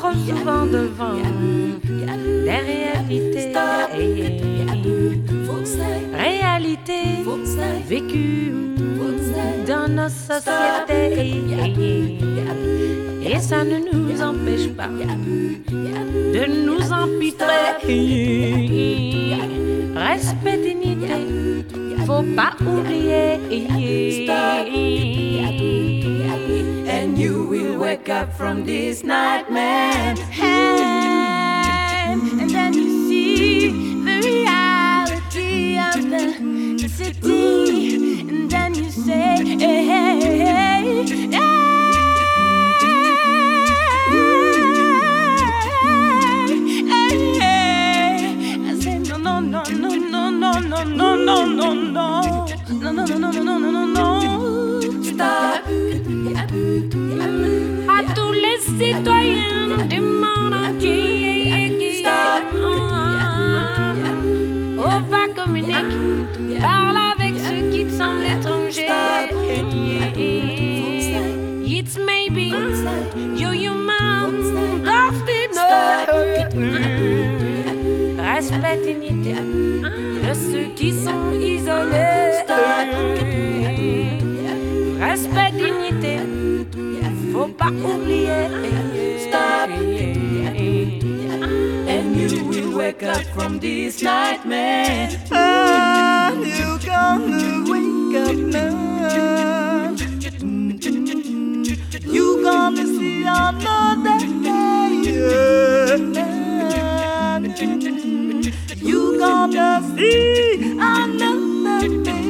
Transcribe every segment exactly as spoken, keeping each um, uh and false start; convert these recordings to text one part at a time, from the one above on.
trop souvent devant des réalités, réalités vécues dans nos sociétés. Et ça ne nous empêche pas de nous empêtrer. Respect, dignité, faut pas oublier. And you will wake up from this nightmare. And, and then you see the reality of the city. And then you say, hey, hey, hey, hey. No, no, no, no, no, no, no, no, no, no, no, no, no. Stop. À tous les citoyens du monde entier. Stop. On va communiquer, parle avec ceux qui te semblent étrangers. It's maybe you're human, respect, dignité de ceux qui sont isolés. Respect, dignité, faut pas oublier. Stop. And you will wake up from this nightmare. And you gonna wake up now. You gonna see another day. You gonna see another day.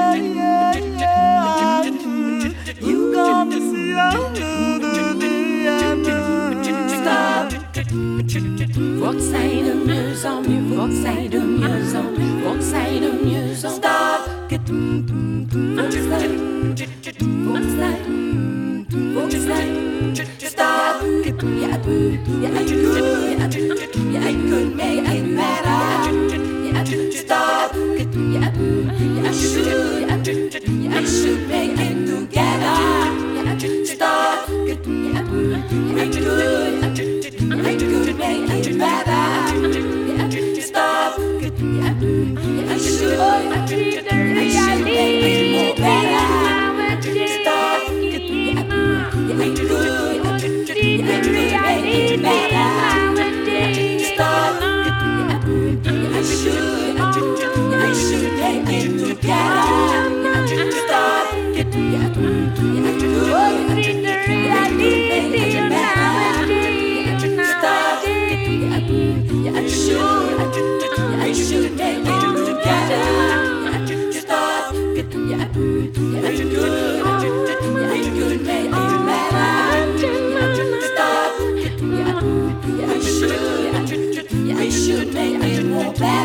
You gonna see another day. Stop. Faut que ça aille de mieux en mieux. Faut que ça aille de mieux en mieux. Faut que ça aille de mieux en mieux. Stop. Faut que ça aille. Faut que ça aille. Faut que ça aille. Stop. Yeah, yeah, you could, yeah, you could make it better. Yeah, stop. Yeah, you should, yeah, you should make it together. Yeah, stop. Yeah, you could, yeah, you could make it better. Yeah, stop. Yeah, you should, yeah, you should make it more better. Stop. Yeah, you could. The reality nowadays. Stop. I should, I should make it together. Stop. I could, the reality nowadays. Stop. I should, I should make it together. Stop. I could, I could make it better. I should, I should make it more better.